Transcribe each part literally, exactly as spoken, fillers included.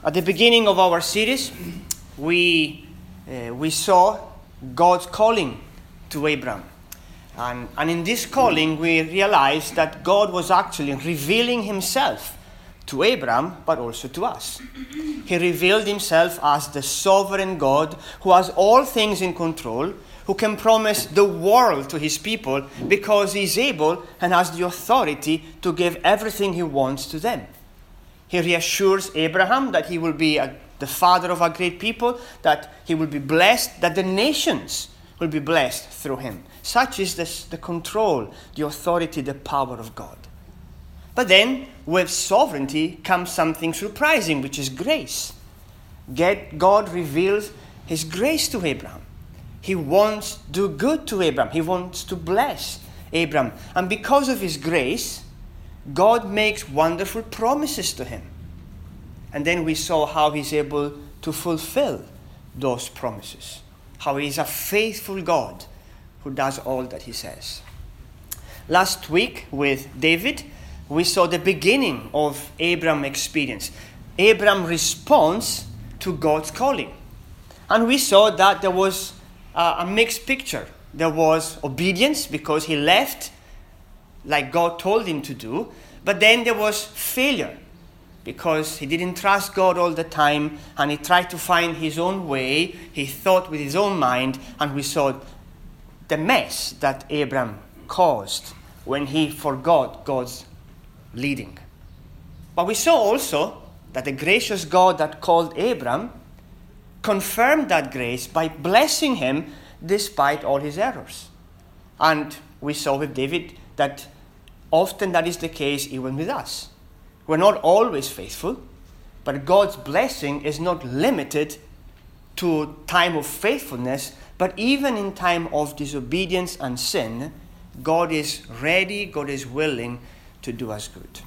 At the beginning of our series, we uh, we saw God's calling to Abraham. And, and in this calling, we realized that God was actually revealing himself to Abraham, but also to us. He revealed himself as the sovereign God who has all things in control, who can promise the world to his people because he is able and has the authority to give everything he wants to them. He reassures Abraham that he will be a, the father of a great people, that he will be blessed, that the nations will be blessed through him. Such is this, the control, the authority, the power of God. But then, with sovereignty comes something surprising, which is grace. God reveals his grace to Abraham. He wants to do good to Abraham. He wants to bless Abraham. And because of his grace, God makes wonderful promises to him. And then we saw how he's able to fulfill those promises. How he is a faithful God who does all that he says. Last week with David, we saw the beginning of Abraham's experience. Abraham responds to God's calling. And we saw that there was a, a mixed picture. There was obedience because he left like God told him to do. But then there was failure because he didn't trust God all the time and he tried to find his own way. He thought with his own mind, and we saw the mess that Abraham caused when he forgot God's leading. But we saw also that the gracious God that called Abraham confirmed that grace by blessing him despite all his errors. And we saw with David that often that is the case even with us. We're not always faithful, but God's blessing is not limited to time of faithfulness, but even in time of disobedience and sin, God is ready, God is willing to do us good.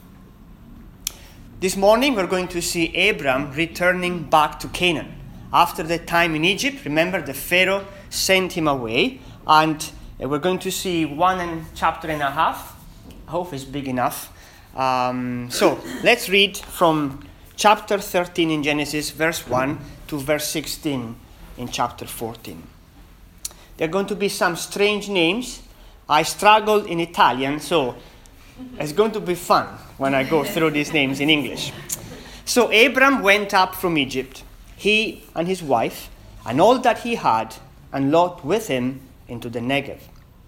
This morning we're going to see Abraham returning back to Canaan. After the time in Egypt, remember the Pharaoh sent him away, and we're going to see one and chapter and a half. I hope it's big enough. Um, so let's read from chapter thirteen in Genesis, verse one, to verse sixteen in chapter fourteen. There are going to be some strange names. I struggled in Italian, so it's going to be fun when I go through these names in English. So Abram went up from Egypt, he and his wife, and all that he had, and Lot with him into the Negev.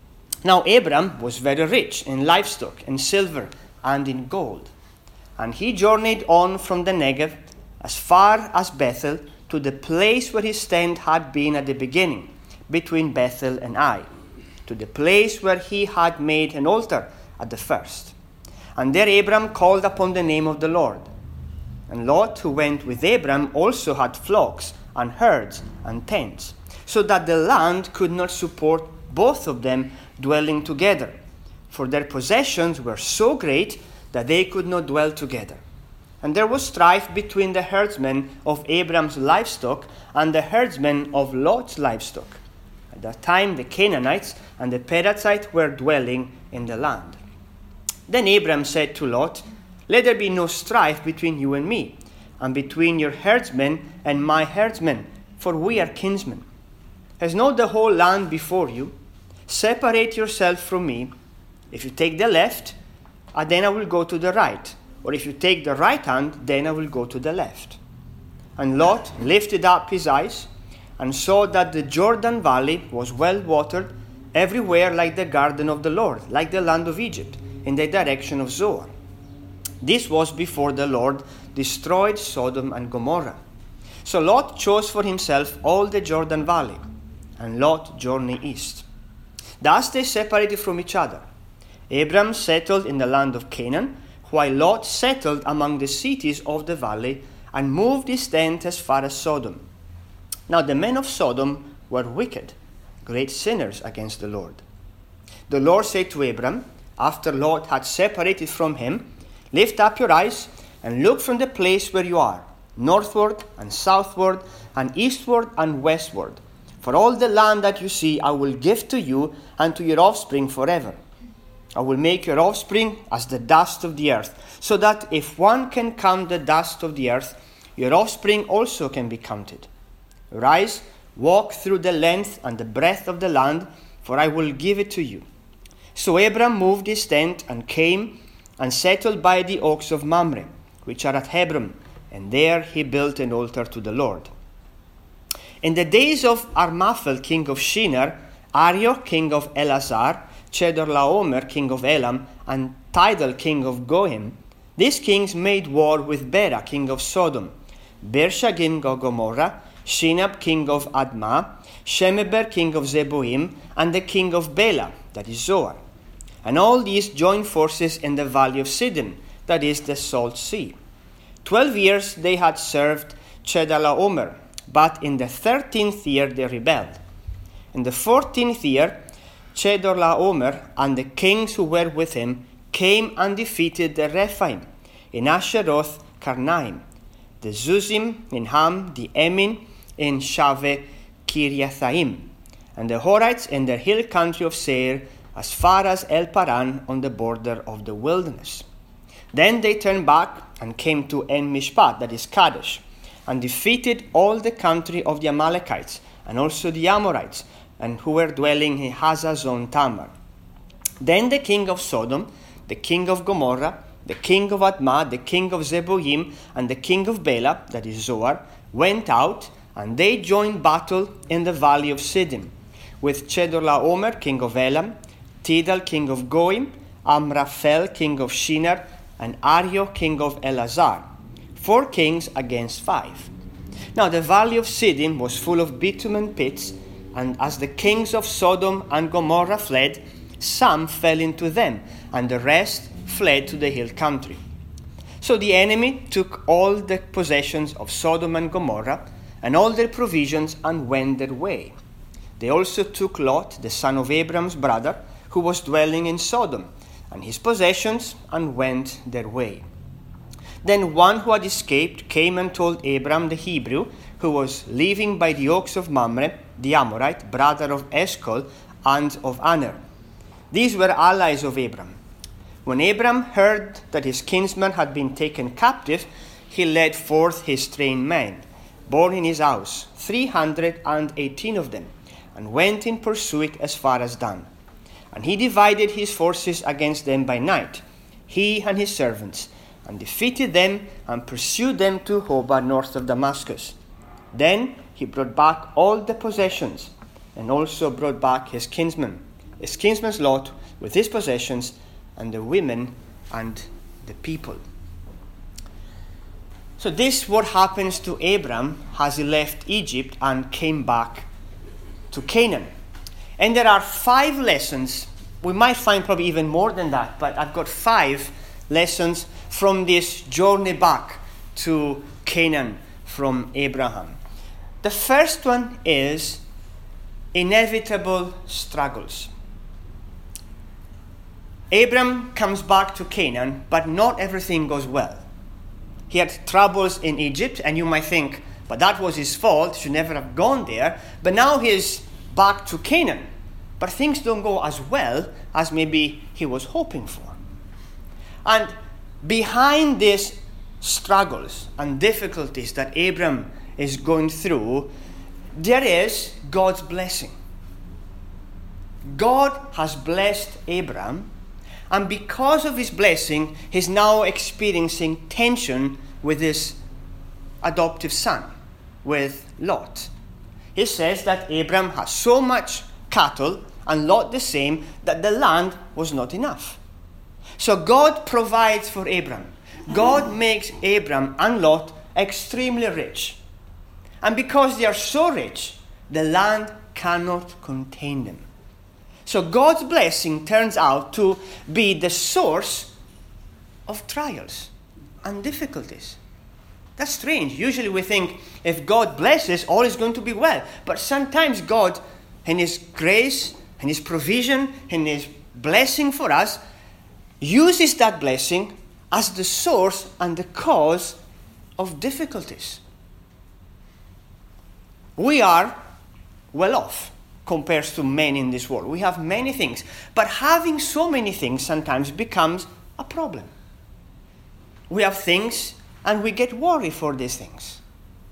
Now Abram was very rich in livestock, in silver, and in gold. And he journeyed on from the Negev as far as Bethel, to the place where his tent had been at the beginning, between Bethel and Ai, to the place where he had made an altar at the first. And there Abram called upon the name of the Lord. And Lot, who went with Abram, also had flocks and herds and tents, so that the land could not support both of them dwelling together, for their possessions were so great that they could not dwell together. And there was strife between the herdsmen of Abram's livestock and the herdsmen of Lot's livestock. At that time the Canaanites and the Perizzites were dwelling in the land. Then Abram said to Lot, "Let there be no strife between you and me, and between your herdsmen and my herdsmen, for we are kinsmen. Has not the whole land before you? Separate yourself from me. If you take the left, then I will go to the right. Or if you take the right hand, then I will go to the left." And Lot lifted up his eyes and saw that the Jordan Valley was well watered everywhere, like the garden of the Lord, like the land of Egypt, in the direction of Zoar. This was before the Lord destroyed Sodom and Gomorrah. So Lot chose for himself all the Jordan Valley, and Lot journeyed east. Thus they separated from each other. Abram settled in the land of Canaan, while Lot settled among the cities of the valley and moved his tent as far as Sodom. Now the men of Sodom were wicked, great sinners against the Lord. The Lord said to Abram, after Lot had separated from him, "Lift up your eyes and look from the place where you are, northward and southward and eastward and westward. For all the land that you see I will give to you and to your offspring forever. I will make your offspring as the dust of the earth, so that if one can count the dust of the earth, your offspring also can be counted. Rise, walk through the length and the breadth of the land, for I will give it to you. So Abram moved his tent and came and settled by the oaks of Mamre, which are at Hebron, and there he built an altar to the Lord. In the days of Armaphel, king of Shinar, Arioch, king of Elazar, Chedorlaomer, king of Elam, and Tidal, king of Goim, these kings made war with Bera, king of Sodom, Birsha, king of Gomorrah, Shinab, king of Admah, Shemeber, king of Zeboim, and the king of Bela, that is Zoar. And all these joined forces in the valley of Sidon, that is the Salt Sea. Twelve years they had served Chedorlaomer, but in the thirteenth year they rebelled. In the fourteenth year, Chedorlaomer and the kings who were with him came and defeated the Rephaim in Asheroth Karnaim, the Zuzim in Ham, the Emin in Shave Kiriathaim, and the Horites in the hill country of Seir, as far as El Paran on the border of the wilderness. Then they turned back and came to En Mishpat, that is Kadesh, and defeated all the country of the Amalekites, and also the Amorites, and who were dwelling in Hazazon Tamar. Then the king of Sodom, the king of Gomorrah, the king of Admah, the king of Zeboim, and the king of Bela, that is Zoar, went out, and they joined battle in the valley of Siddim, with Chedorlaomer, king of Elam, Tidal, king of Goim, Amraphel, king of Shinar, and Arioch, king of Elazar, four kings against five. Now the valley of Siddim was full of bitumen pits, and as the kings of Sodom and Gomorrah fled, some fell into them, and the rest fled to the hill country. So the enemy took all the possessions of Sodom and Gomorrah, and all their provisions, and went their way. They also took Lot, the son of Abram's brother, who was dwelling in Sodom, and his possessions, and went their way. Then one who had escaped came and told Abram the Hebrew, who was living by the oaks of Mamre, the Amorite, brother of Eshcol and of Aner. These were allies of Abram. When Abram heard that his kinsman had been taken captive, he led forth his trained men, born in his house, three hundred and eighteen of them, and went in pursuit as far as Dan. And he divided his forces against them by night, he and his servants, and defeated them and pursued them to Hobah north of Damascus. Then he brought back all the possessions, and also brought back his kinsman, his kinsman's Lot with his possessions, and the women and the people. So this is what happens to Abram as he left Egypt and came back to Canaan. And there are five lessons. We might find probably even more than that, but I've got five lessons from this journey back to Canaan from Abraham. The first one is inevitable struggles. Abram comes back to Canaan, but not everything goes well. He had troubles in Egypt, and you might think, but that was his fault, he should never have gone there. But now he's back to Canaan. But things don't go as well as maybe he was hoping for. And behind these struggles and difficulties that Abram is going through, there is God's blessing. God has blessed Abram, and because of his blessing, he's now experiencing tension with his adoptive son, with Lot. He says that Abram has so much cattle and Lot the same, that the land was not enough. So God provides for Abram. God makes Abram and Lot extremely rich. And because they are so rich, the land cannot contain them. So God's blessing turns out to be the source of trials and difficulties. That's strange. Usually we think if God blesses, all is going to be well. But sometimes God, in his grace, in his provision, in his blessing for us, uses that blessing as the source and the cause of difficulties. We are well off compared to men in this world. We have many things. But having so many things sometimes becomes a problem. We have things And we get worried for these things.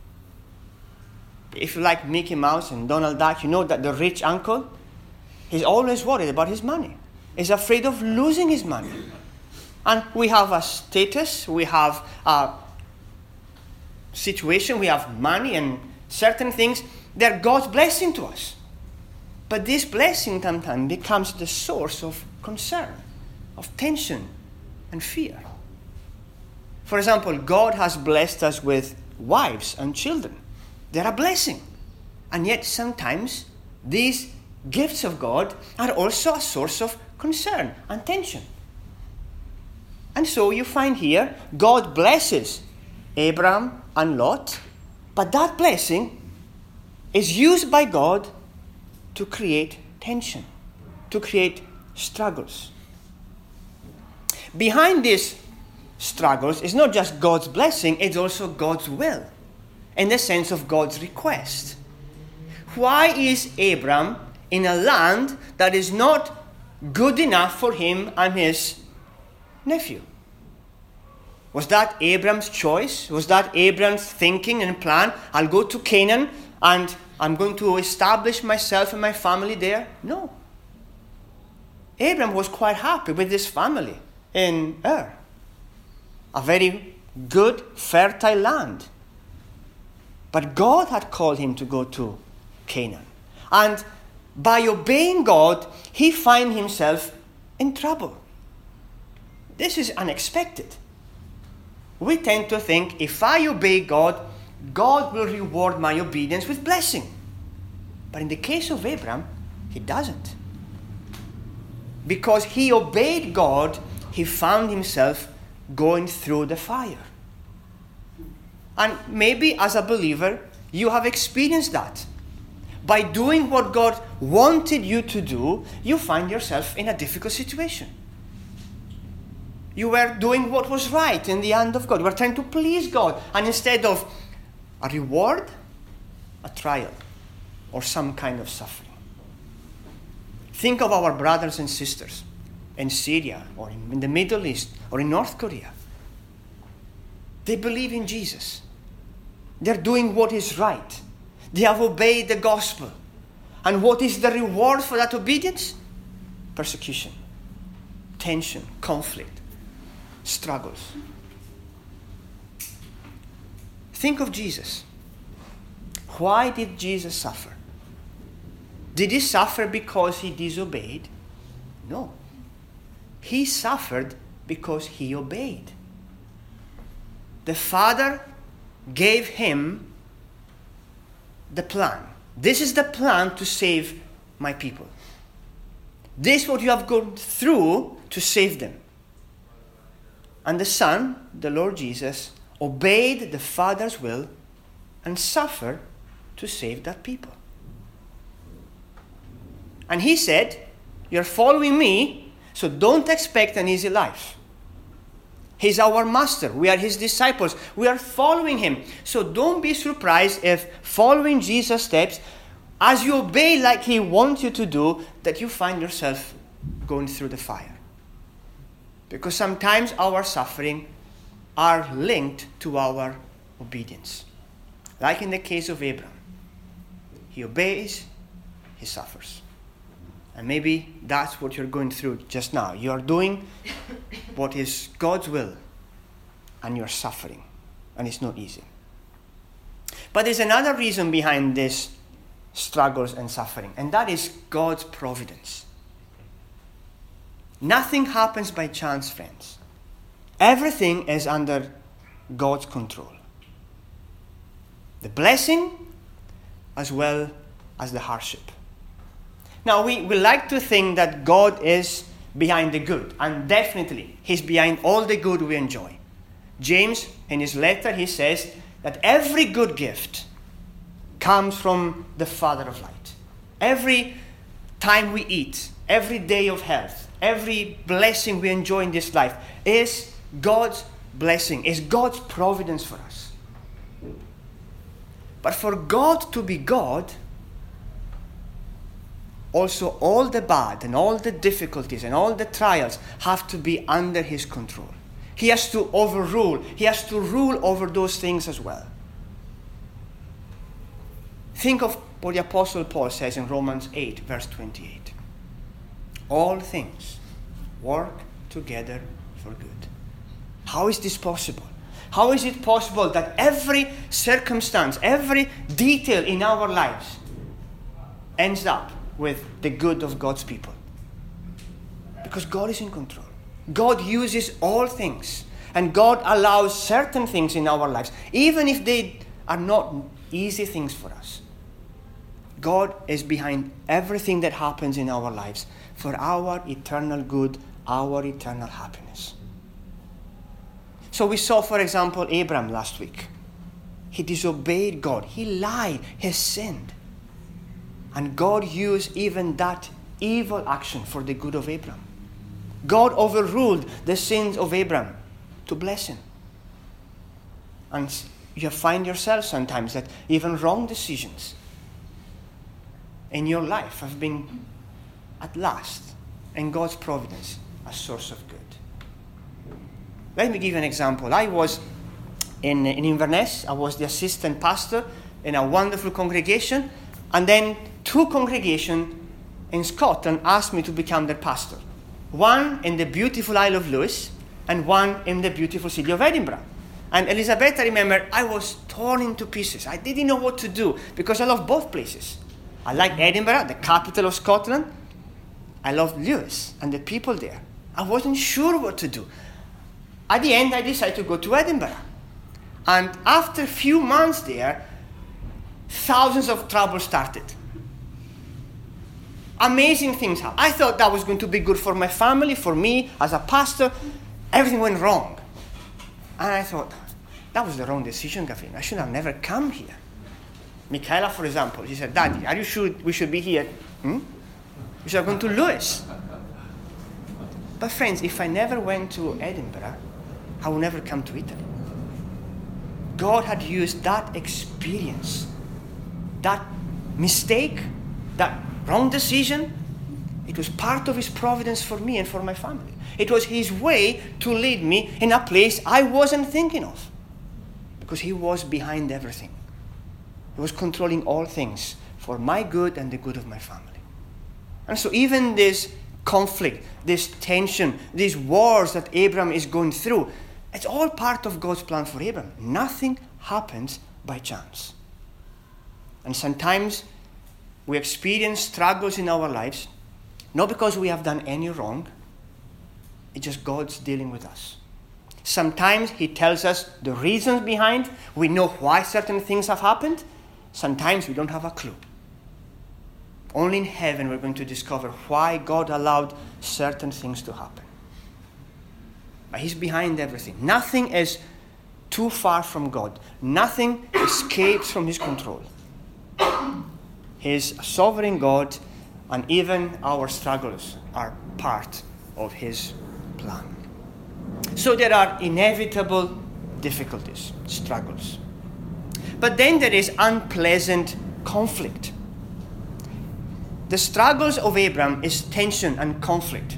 If you like Mickey Mouse and Donald Duck, you know that the rich uncle, he's always worried about his money. He's afraid of losing his money. And we have a status, we have a situation, we have money and certain things. They're God's blessing to us. But this blessing sometimes becomes the source of concern, of tension and fear. For example, God has blessed us with wives and children. They're a blessing. And yet sometimes these gifts of God are also a source of concern and tension. And so you find here, God blesses Abraham and Lot, but that blessing is used by God to create tension, to create struggles. Behind these struggles is not just God's blessing, it's also God's will, in the sense of God's request. Why is Abraham in a land that is not good enough for him and his nephew? Was that Abraham's choice? Was that Abraham's thinking and plan? I'll go to Canaan and I'm going to establish myself and my family there? No. Abraham was quite happy with his family in Ur, a very good, fertile land. But God had called him to go to Canaan. And by obeying God, he finds himself in trouble. This is unexpected. We tend to think, if I obey God, God will reward my obedience with blessing. But in the case of Abraham, he doesn't. Because he obeyed God, he found himself going through the fire. And maybe as a believer, you have experienced that. By doing what God wanted you to do, you find yourself in a difficult situation. You were doing what was right in the hand of God. You were trying to please God. And instead of a reward, a trial, or some kind of suffering. Think of our brothers and sisters in Syria, or in the Middle East, or in North Korea. They believe in Jesus. They're doing what is right. They have obeyed the gospel. And what is the reward for that obedience? Persecution, tension, conflict, struggles. Think of Jesus. Why did Jesus suffer? Did he suffer because he disobeyed? No. He suffered because he obeyed. The Father gave him the plan. This is the plan to save my people. This is what you have gone through to save them. And the Son, the Lord Jesus, obeyed the Father's will and suffered to save that people. And he said, you're following me, so don't expect an easy life. He's our master. We are his disciples. We are following him. So don't be surprised if following Jesus' steps, as you obey like he wants you to do, that you find yourself going through the fire. Because sometimes our suffering are linked to our obedience. Like in the case of Abraham. He obeys, he suffers. And maybe that's what you're going through just now. You are doing what is God's will, and you're suffering. And it's not easy. But there's another reason behind this struggles and suffering, and that is God's providence. Nothing happens by chance, friends. Everything is under God's control. The blessing as well as the hardship. Now, we, we like to think that God is behind the good, and definitely he's behind all the good we enjoy. James, in his letter, he says that every good gift comes from the Father of light. Every time we eat, every day of health, every blessing we enjoy in this life is God's blessing, is God's providence for us. But for God to be God, also all the bad and all the difficulties and all the trials have to be under his control. He has to overrule. He has to rule over those things as well. Think of what the Apostle Paul says in Romans eight, verse twenty-eight. All things work together for good. How is this possible? How is it possible that every circumstance, every detail in our lives ends up with the good of God's people? Because God is in control. God uses all things. And God allows certain things in our lives, even if they are not easy things for us. God is behind everything that happens in our lives for our eternal good, our eternal happiness. So we saw, for example, Abraham last week. He disobeyed God. He lied. He sinned. And God used even that evil action for the good of Abraham. God overruled the sins of Abraham to bless him. And you find yourself sometimes that even wrong decisions in your life have been, at last, in God's providence, a source of good. Let me give you an example. I was in, in Inverness. I was the assistant pastor in a wonderful congregation. And then two congregations in Scotland asked me to become their pastor. One in the beautiful Isle of Lewis and one in the beautiful city of Edinburgh. And Elizabeth, I remember, I was torn into pieces. I didn't know what to do because I love both places. I like Edinburgh, the capital of Scotland. I love Lewis and the people there. I wasn't sure what to do. At the end, I decided to go to Edinburgh. And after a few months there, thousands of troubles started. Amazing things happened. I thought that was going to be good for my family, for me, as a pastor. Everything went wrong. And I thought, that was the wrong decision, Gavin. I should have never come here. Michaela, for example, she said, Daddy, are you sure we should be here? Hmm? We should have gone to Lewis. But friends, if I never went to Edinburgh, I would never come to Italy. God had used that experience, that mistake, that wrong decision. It was part of His providence for me and for my family. It was His way to lead me in a place I wasn't thinking of. Because He was behind everything. He was controlling all things for my good and the good of my family. And so even this conflict, this tension, these wars that Abraham is going through, it's all part of God's plan for Abraham. Nothing happens by chance. And sometimes we experience struggles in our lives, not because we have done any wrong, it's just God's dealing with us. Sometimes He tells us the reasons behind. We know why certain things have happened. Sometimes we don't have a clue. Only in heaven we're going to discover why God allowed certain things to happen. But He's behind everything. Nothing is too far from God. Nothing escapes from His control. He's a sovereign God, and even our struggles are part of His plan. So there are inevitable difficulties, struggles. But then there is unpleasant conflict. The struggles of Abraham is tension and conflict.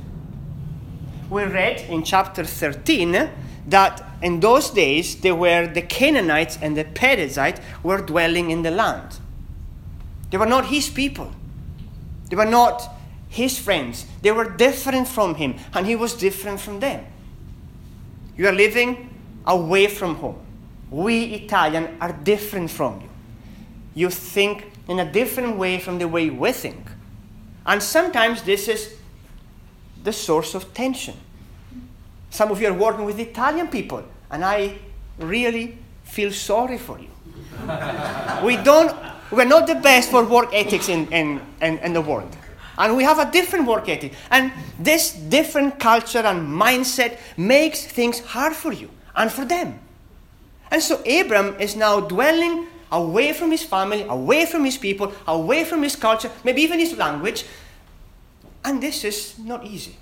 We read in chapter thirteen that in those days there were the Canaanites and the Perizzites were dwelling in the land. They were not His people. They were not His friends. They were different from Him, and He was different from them. You are living away from home. We Italians are different from you. You think in a different way from the way we think. And sometimes this is the source of tension. Some of you are working with Italian people, and I really feel sorry for you. we don't, we're not the best for work ethics in, in, in, in the world. And we have a different work ethic. And this different culture and mindset makes things hard for you and for them. And so Abram is now dwelling away from his family, away from his people, away from his culture, maybe even his language. And this is not easy.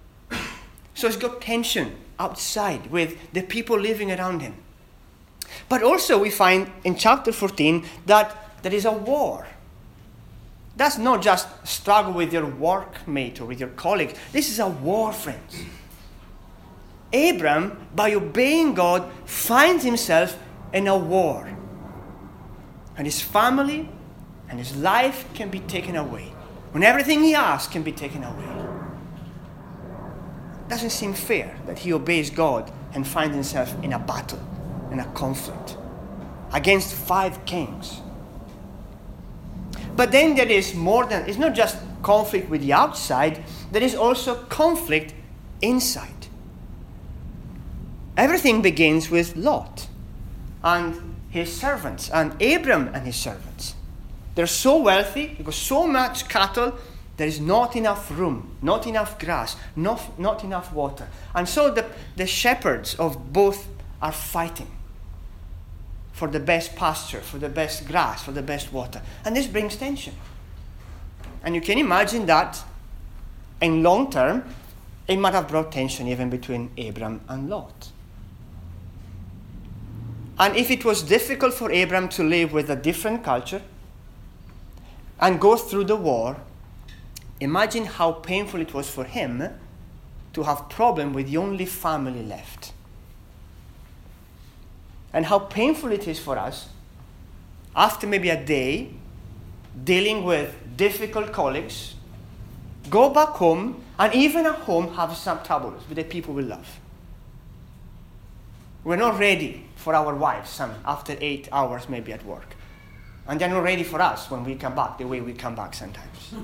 So he's got tension outside with the people living around him. But also we find in chapter fourteen that there is a war. That's not just struggle with your workmate or with your colleague. This is a war, friends. Abram, by obeying God, finds himself in a war. And his family and his life can be taken away. When everything he has can be taken away. It doesn't seem fair that he obeys God and finds himself in a battle, in a conflict, against five kings. But then there is more than, it's not just conflict with the outside, there is also conflict inside. Everything begins with Lot and his servants, and Abram and his servants. They're so wealthy, they've got so much cattle, there is not enough room, not enough grass, not, not enough water. And so the, the shepherds of both are fighting for the best pasture, for the best grass, for the best water. And this brings tension. And you can imagine that in long term, it might have brought tension even between Abram and Lot. And if it was difficult for Abram to live with a different culture and go through the war, imagine how painful it was for him to have problem with the only family left. And how painful it is for us, after maybe a day, dealing with difficult colleagues, go back home, and even at home have some troubles with the people we love. We're not ready for our wives some, after eight hours maybe at work. And they're not ready for us when we come back, the way we come back sometimes.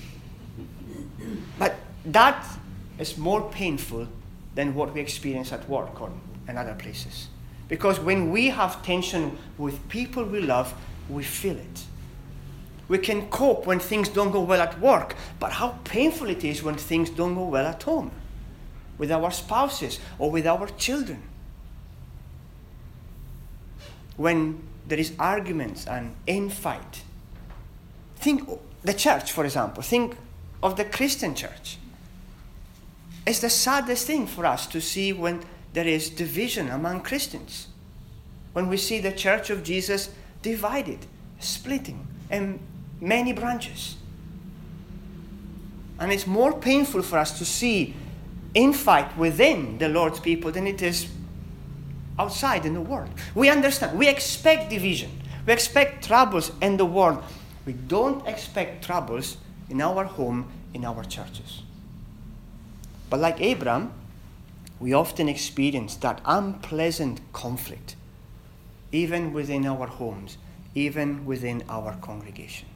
But that is more painful than what we experience at work or in other places. Because when we have tension with people we love, we feel it. We can cope when things don't go well at work, but how painful it is when things don't go well at home, with our spouses or with our children. When there is arguments and infight. Think the church, for example. Think of the Christian church. It's the saddest thing for us to see when there is division among Christians. When we see the church of Jesus divided, splitting in many branches. And it's more painful for us to see infight within the Lord's people than it is outside in the world. We understand. We expect division. We expect troubles in the world. We don't expect troubles in our home, in our churches. But like Abram, we often experience that unpleasant conflict, even within our homes, even within our congregation.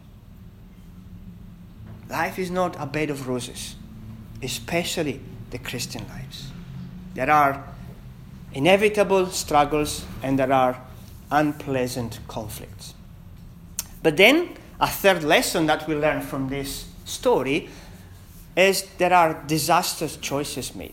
Life is not a bed of roses, especially the Christian lives. There are inevitable struggles and there are unpleasant conflicts. But then, a third lesson that we learn from this story is there are disastrous choices made.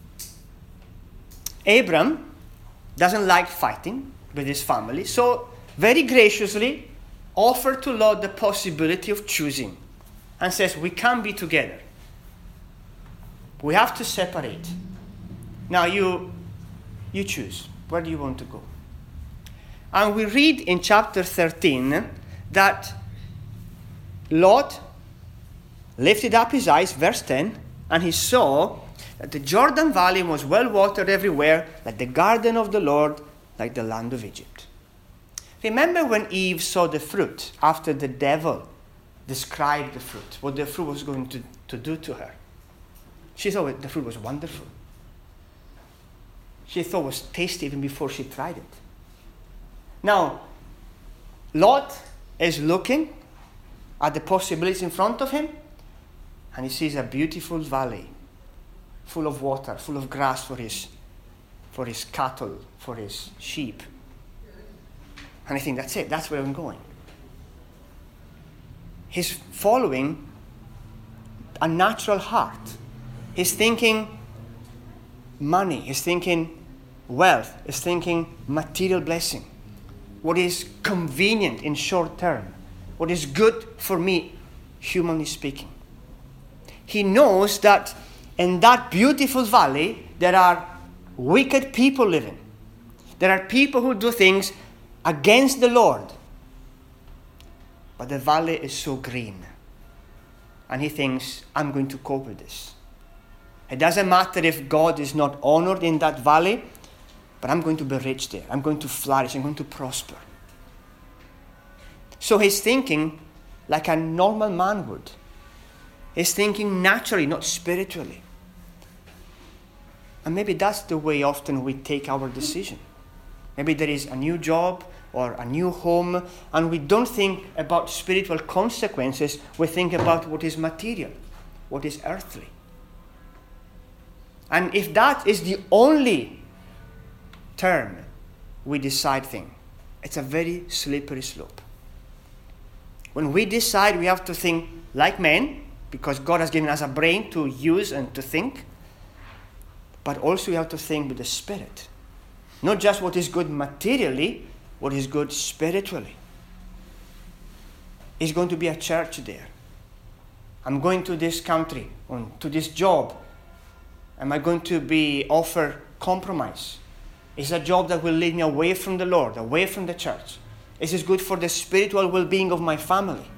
Abram doesn't like fighting with his family, so very graciously offered to Lot the possibility of choosing and says, we can't be together. We have to separate. Now you, you choose. Where do you want to go? And we read in chapter thirteen that Lot lifted up his eyes, verse ten, and he saw that the Jordan Valley was well watered everywhere, like the garden of the Lord, like the land of Egypt. Remember when Eve saw the fruit after the devil described the fruit, what the fruit was going to, to do to her? She thought the fruit was wonderful. She thought it was tasty even before she tried it. Now, Lot is looking at the possibilities in front of him, and he sees a beautiful valley full of water, full of grass for his, for his cattle, for his sheep. And I think that's it. That's where I'm going. He's following a natural heart. He's thinking money. He's thinking wealth. He's thinking material blessing. What is convenient in short term. What is good for me, humanly speaking. He knows that in that beautiful valley, there are wicked people living. There are people who do things against the Lord. But the valley is so green. And he thinks, I'm going to cope with this. It doesn't matter if God is not honored in that valley, but I'm going to be rich there. I'm going to flourish. I'm going to prosper. So he's thinking like a normal man would. He's thinking naturally, not spiritually. And maybe that's the way often we take our decision. Maybe there is a new job or a new home, and we don't think about spiritual consequences. We think about what is material, what is earthly. And if that is the only term we decide thing, it's a very slippery slope. When we decide, we have to think like men, because God has given us a brain to use and to think, but also we have to think with the Spirit. Not just what is good materially, what is good spiritually. Is going to be a church there? I'm going to this country, on, to this job. Am I going to be offered compromise? Is a job that will lead me away from the Lord, away from the church? Is this good for the spiritual well-being of my family?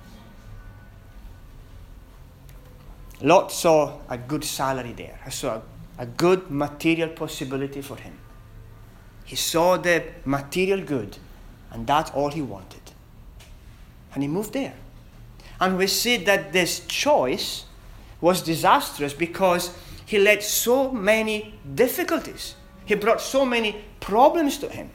Lot saw a good salary there. He saw a, a good material possibility for him. He saw the material good, and that's all he wanted. And he moved there. And we see that this choice was disastrous because he led so many difficulties. He brought so many problems to him.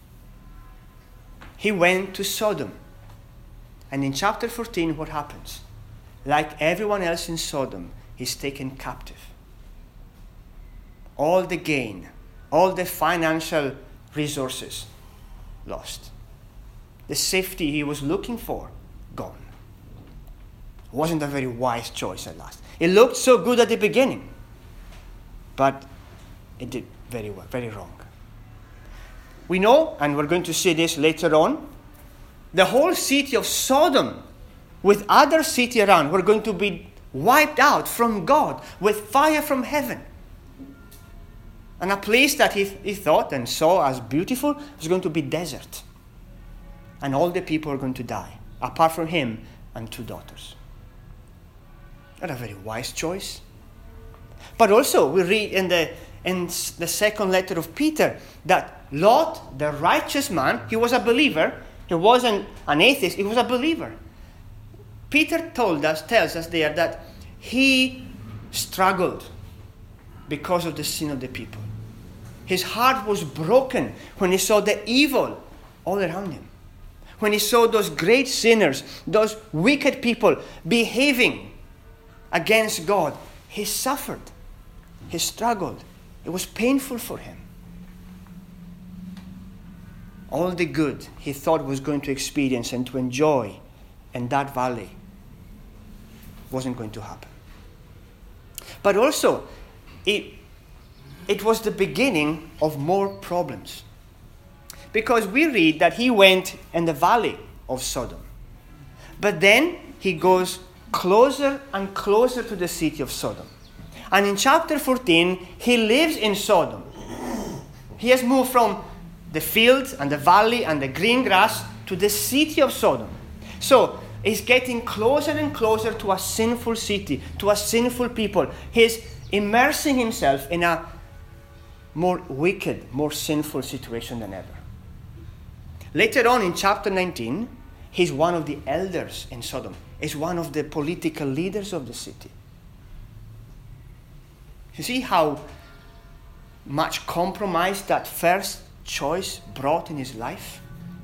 He went to Sodom. And in chapter fourteen, what happens? Like everyone else in Sodom, he's taken captive. All the gain, all the financial resources lost. The safety he was looking for, gone. It wasn't a very wise choice at last. It looked so good at the beginning, but it did very well, very wrong. We know, and we're going to see this later on, the whole city of Sodom, with other cities around, were going to be wiped out from God with fire from heaven. And a place that he, he thought and saw as beautiful was going to be desert. And all the people are going to die, apart from him and two daughters. Not a very wise choice. But also, we read in the, in the second letter of Peter that Lot, the righteous man, he was a believer. He wasn't an atheist, he was a believer. Peter told us, tells us there that he struggled because of the sin of the people. His heart was broken when he saw the evil all around him. When he saw those great sinners, those wicked people behaving against God, he suffered. He struggled. It was painful for him. All the good he thought was going to experience and to enjoy in that valley wasn't going to happen. But also, it, it was the beginning of more problems. Because we read that he went in the valley of Sodom. But then he goes closer and closer to the city of Sodom. And in chapter fourteen, he lives in Sodom. He has moved from the fields and the valley and the green grass to the city of Sodom. So he's getting closer and closer to a sinful city, to a sinful people. He's immersing himself in a more wicked, more sinful situation than ever. Later on in chapter nineteen, he's one of the elders in Sodom. He's one of the political leaders of the city. You see how much compromise that first choice brought in his life?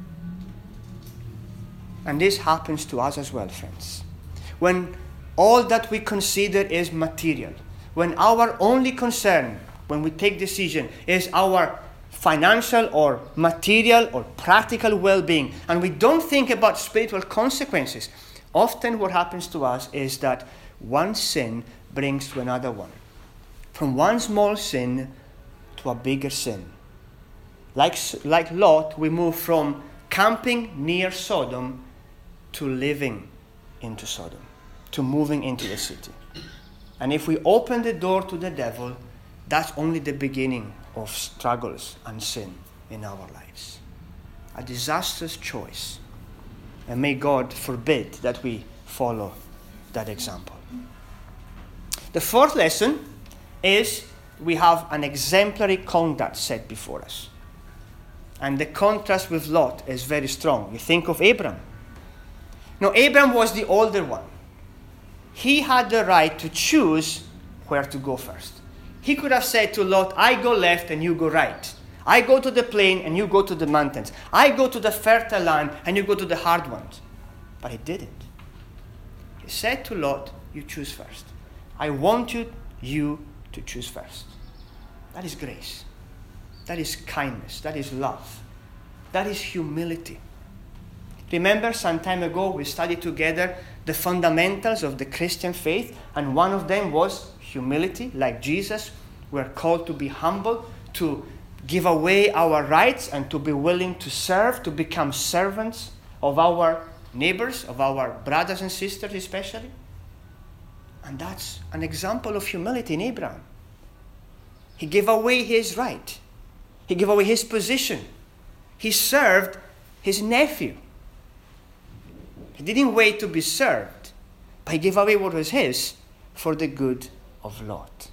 And this happens to us as well, friends. When all that we consider is material, when our only concern when we take decision is our financial or material or practical well-being, and we don't think about spiritual consequences, often what happens to us is that one sin brings to another one. From one small sin to a bigger sin. Like, like Lot, we move from camping near Sodom to living into Sodom, to moving into the city. And if we open the door to the devil, that's only the beginning of struggles and sin in our lives. A disastrous choice. And may God forbid that we follow that example. The fourth lesson is we have an exemplary conduct set before us. And the contrast with Lot is very strong. You think of Abram. Now, Abram was the older one. He had the right to choose where to go first. He could have said to Lot, I go left and you go right. I go to the plain and you go to the mountains. I go to the fertile land and you go to the hard ones. But he didn't. He said to Lot, you choose first. I want you, you to choose first. That is grace. That is kindness. That is love. That is humility. Remember, some time ago we studied together the fundamentals of the Christian faith, and one of them was humility. Like Jesus, we are called to be humble, to give away our rights, and to be willing to serve, to become servants of our neighbors, of our brothers and sisters especially. And that's an example of humility in Abraham. He gave away his right. He gave away his position. He served his nephew. He didn't wait to be served, but he gave away what was his for the good of Lot.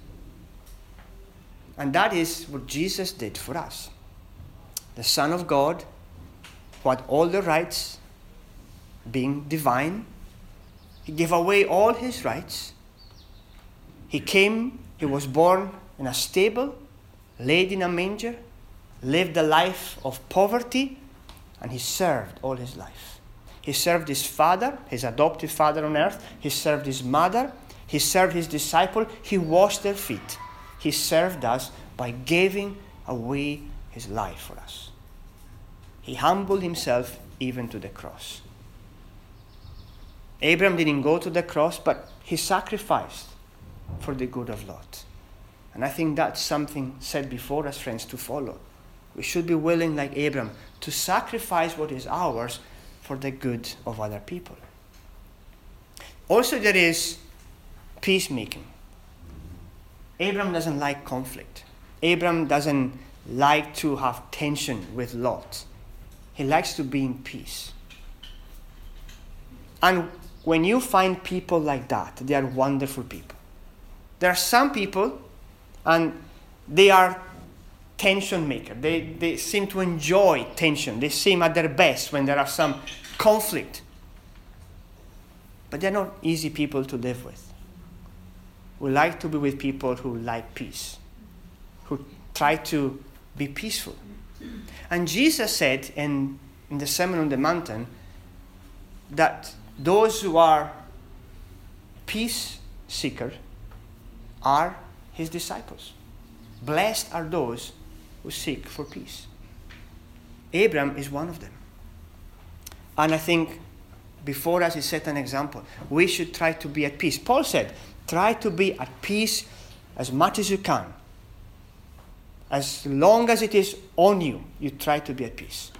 And that is what Jesus did for us. The Son of God, who had all the rights, being divine, he gave away all his rights. He came, he was born in a stable, laid in a manger, lived a life of poverty, and he served all his life. He served his father, his adopted father on earth. He served his mother. He served his disciple. He washed their feet. He served us by giving away his life for us. He humbled himself even to the cross. Abraham didn't go to the cross, but he sacrificed for the good of Lot. And I think that's something set before us, friends, to follow. We should be willing, like Abraham, to sacrifice what is ours for the good of other people. Also, there is peacemaking. Abraham doesn't like conflict. Abraham doesn't like to have tension with Lot. He likes to be in peace. And when you find people like that, they are wonderful people. There are some people, and they are tension maker. They, they seem to enjoy tension. They seem at their best when there are some conflict. But they're not easy people to live with. We like to be with people who like peace, who try to be peaceful. And Jesus said in, in the Sermon on the Mountain that those who are peace seekers are his disciples. Blessed are those who seek for peace. Abraham is one of them. And I think before us he set an example. We should try to be at peace. Paul said, try to be at peace as much as you can. As long as it is on you, you try to be at peace.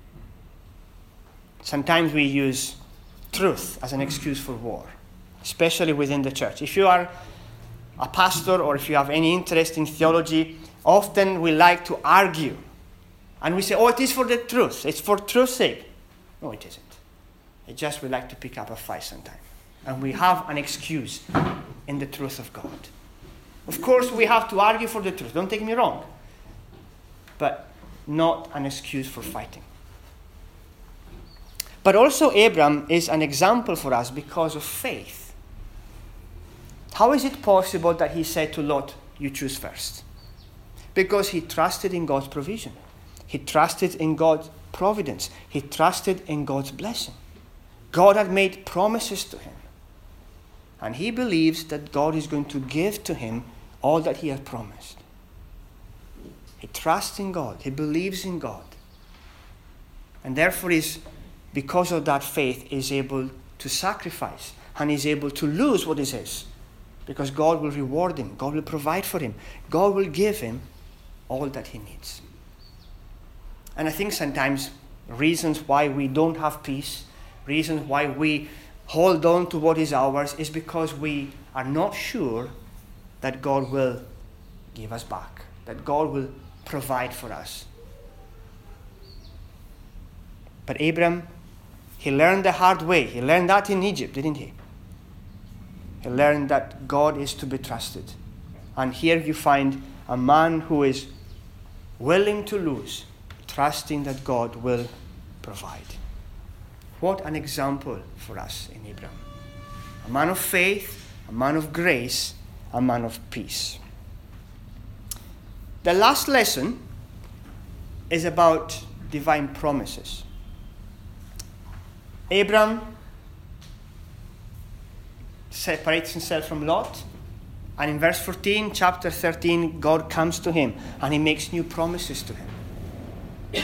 Sometimes we use truth as an excuse for war, especially within the church. If you are a pastor or if you have any interest in theology, often we like to argue. And we say, oh, it is for the truth. It's for truth's sake. No, it isn't. It's just we like to pick up a fight sometimes. And we have an excuse in the truth of God. Of course, we have to argue for the truth. Don't take me wrong. But not an excuse for fighting. But also Abraham is an example for us because of faith. How is it possible that he said to Lot, you choose first? Because he trusted in God's provision. He trusted in God's providence. He trusted in God's blessing. God had made promises to him. And he believes that God is going to give to him all that he has promised. He trusts in God. He believes in God. And therefore is, because of that faith, is able to sacrifice and is able to lose what is his. Because God will reward him. God will provide for him. God will give him all that he needs. And I think sometimes reasons why we don't have peace, reasons why we hold on to what is ours, is because we are not sure that God will give us back, that God will provide for us. But Abraham, he learned the hard way. He learned that in Egypt, didn't he? He learned that God is to be trusted. And here you find a man who is willing to lose, trusting that God will provide. What an example for us in Abraham. A man of faith, a man of grace, a man of peace. The last lesson is about divine promises. Abraham separates himself from Lot, and in verse fourteen, chapter thirteen, God comes to him and he makes new promises to him.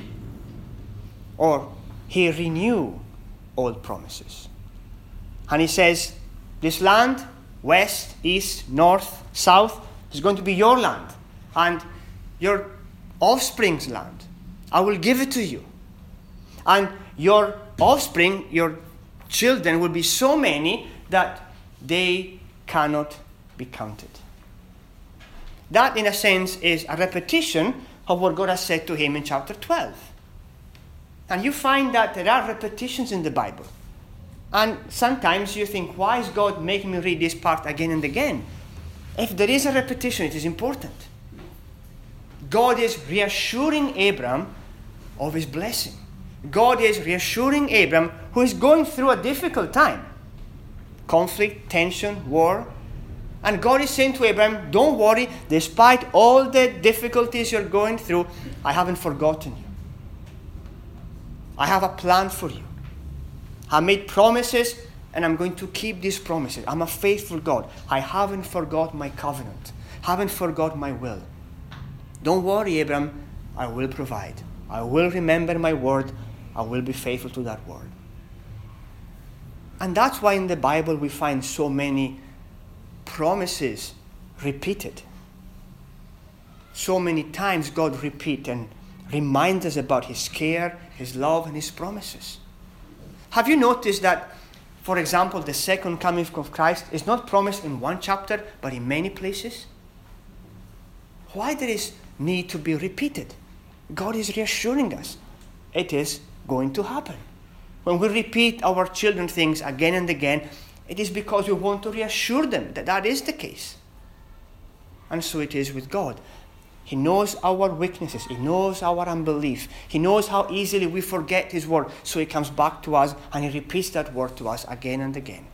Or he renew old promises. And he says, this land, west, east, north, south, is going to be your land and your offspring's land. I will give it to you. And your offspring, your children, will be so many that they cannot be counted. That, in a sense, is a repetition of what God has said to him in chapter twelve. And you find that there are repetitions in the Bible. And sometimes you think, why is God making me read this part again and again? If there is a repetition, it is important. God is reassuring Abram of his blessing. God is reassuring Abram, who is going through a difficult time. Conflict, tension, war. And God is saying to Abram, don't worry, despite all the difficulties you're going through, I haven't forgotten you. I have a plan for you. I made promises, and I'm going to keep these promises. I'm a faithful God. I haven't forgot my covenant. Haven't forgot my will. Don't worry, Abram, I will provide. I will remember my word. I will be faithful to that word. And that's why in the Bible we find so many promises repeated. So many times God repeats and reminds us about his care, his love, and his promises. Have you noticed that, for example, the second coming of Christ is not promised in one chapter, but in many places? Why there is need to be repeated? God is reassuring us. It is going to happen. When we repeat our children things again and again, it is because we want to reassure them that that is the case. And so it is with God. He knows our weaknesses. He knows our unbelief. He knows how easily we forget his word. So he comes back to us and he repeats that word to us again and again.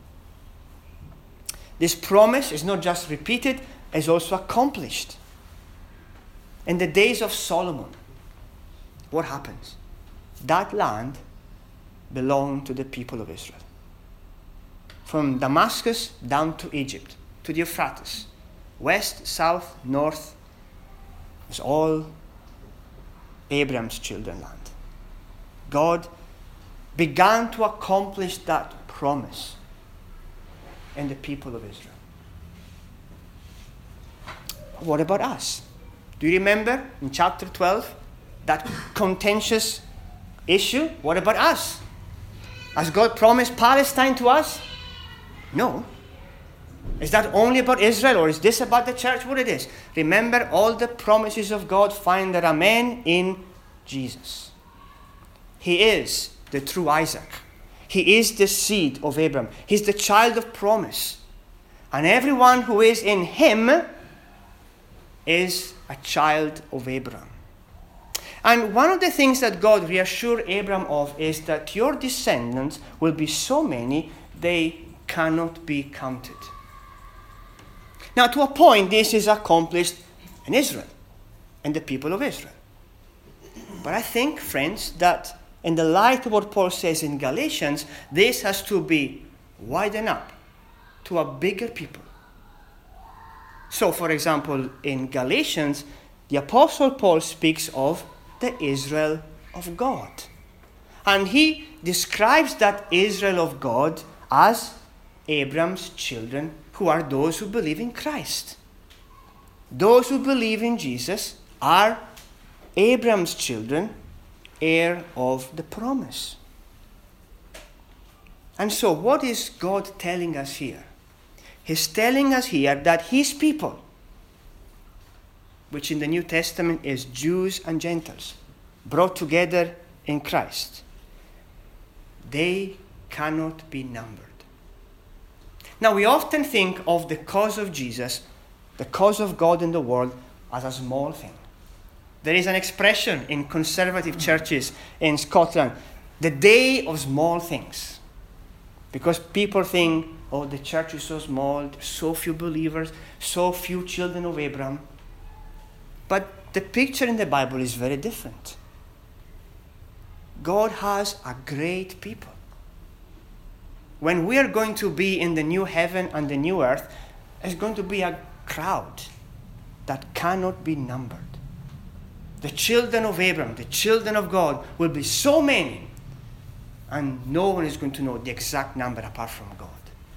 This promise is not just repeated, it's also accomplished. In the days of Solomon, what happens? That land belonged to the people of Israel. From Damascus down to Egypt, to the Euphrates, west, south, north, it's all Abraham's children land. God began to accomplish that promise in the people of Israel. What about us? Do you remember in chapter twelve that contentious issue? What about us? Has God promised Palestine to us? No. Is that only about Israel, or is this about the church? What it is? Remember, all the promises of God find their amen in Jesus. He is the true Isaac. He is the seed of Abraham. He's the child of promise. And everyone who is in him is a child of Abraham. And one of the things that God reassured Abraham of is that your descendants will be so many, they cannot be counted. Now, to a point, this is accomplished in Israel and the people of Israel. But I think, friends, that in the light of what Paul says in Galatians, this has to be widened up to a bigger people. So, for example, in Galatians, the Apostle Paul speaks of the Israel of God. And he describes that Israel of God as Abraham's children, who are those who believe in Christ. Those who believe in Jesus are Abraham's children, heir of the promise. And so what is God telling us here? He's telling us here that his people, which in the New Testament is Jews and Gentiles, brought together in Christ, they cannot be numbered. Now, we often think of the cause of Jesus the cause of God in the world as a small thing. There is an expression in conservative churches in Scotland, the day of small things. Because people think, oh, the church is so small, there's so few believers, so few children of Abraham. But the picture in the Bible is very different. God has a great people. When we are going to be in the new heaven and the new earth, there's going to be a crowd that cannot be numbered. The children of Abraham, the children of God, will be so many, and no one is going to know the exact number apart from God.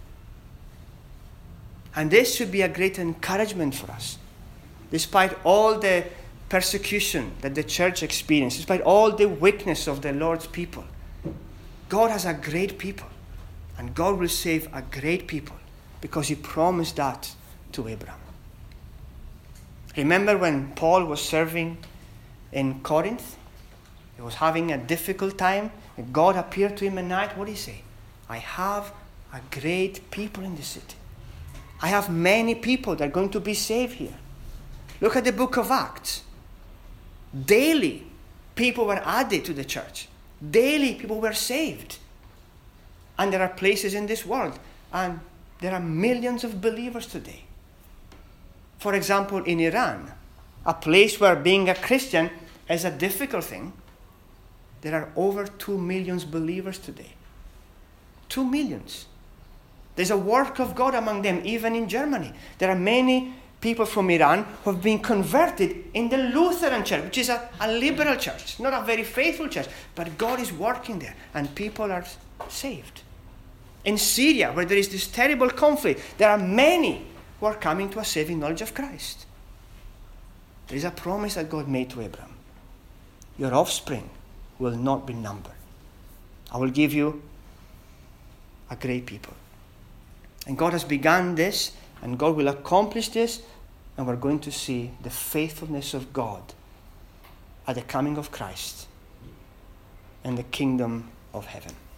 And this should be a great encouragement for us. Despite all the persecution that the church experienced, despite all the weakness of the Lord's people, God has a great people. And God will save a great people because he promised that to Abraham. Remember when Paul was serving in Corinth? He was having a difficult time. And God appeared to him at night. What did he say? I have a great people in the city. I have many people that are going to be saved here. Look at the book of Acts. Daily, people were added to the church. Daily, people were saved. And there are places in this world, and there are millions of believers today. For example, in Iran, a place where being a Christian is a difficult thing, there are over two million believers today. Two millions. There's a work of God among them, even in Germany. There are many people from Iran who have been converted in the Lutheran church, which is a, a liberal church, not a very faithful church, but God is working there, and people are saved. In Syria, where there is this terrible conflict, there are many who are coming to a saving knowledge of Christ. There is a promise that God made to Abraham. Your offspring will not be numbered. I will give you a great people. And God has begun this, and God will accomplish this, and we're going to see the faithfulness of God at the coming of Christ and the kingdom of heaven.